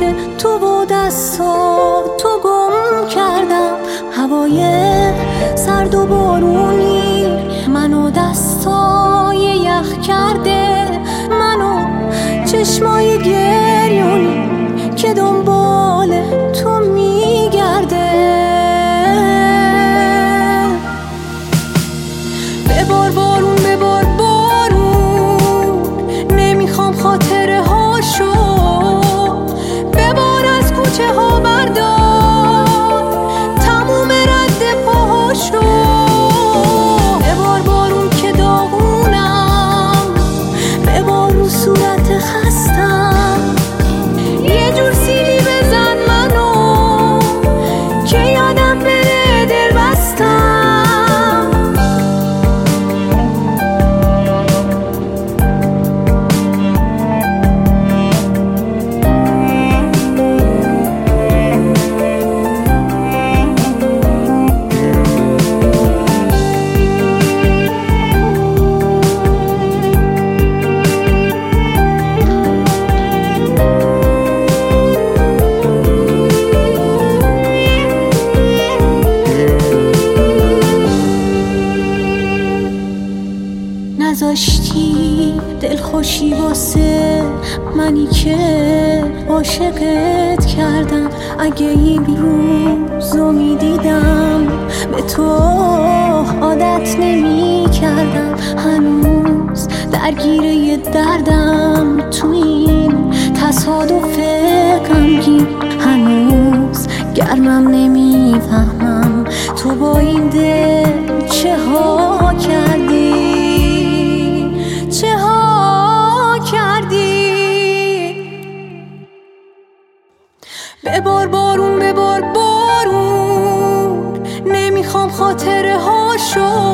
تو و دستاتو گم کردم. هوای سرد و بارونی منو دستای یخ کرده، منو چشمای گریونی که دنبال تو میگرده. ببار بارون ببار بارون، نمیخوام خاطره هاشو. ببار از کوچه ها بردار تموم رد پاهاشو. ببار بارون که داغونم، ببار رو صورت خستم. یه جور سیلی بزن منو که یادم بره دل بستم. نذاشتی دلخوشی واسه منی که عاشقت کردم. اگه این روزو میدیدم به تو عادت نمی کردم. هنوز درگیره دردم تو این تصادف غمگین. هنوز گرمم نمیفهمم تو با این دل چه ها کردی، چه ها کردی. ببار بارون ببار بارون، نمیخوام خاطره هاشو.